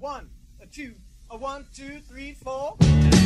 1, a 2, a 1, 2, 3, 4.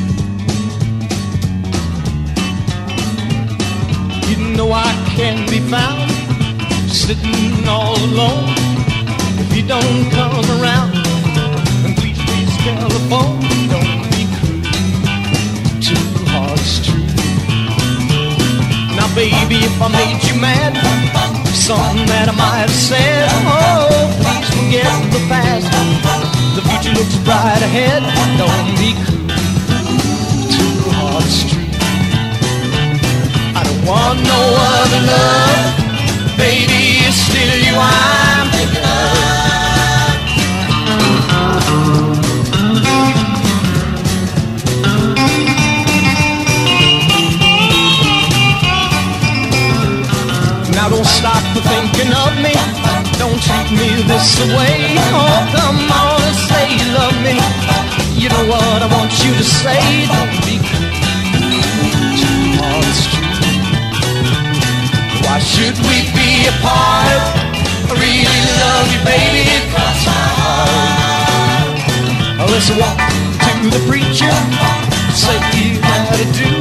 You know I can be found sitting all alone. If you don't come around, then please telephone. Don't be cruel, too hard's true. Now baby, if I made you mad, something that I might have said, oh, please forget the past. The future looks bright ahead. Don't be cruel, too hard's true. I don't want no other love, baby, it's still you I'm thinking of. Now don't stop for thinking of me, don't treat me this way. Oh, come on and say you love me. You know what I want you to say. Don't be too hard, it's true. Why should we be apart? I really love you, baby, across my heart. Let's walk to the preacher, say you gotta do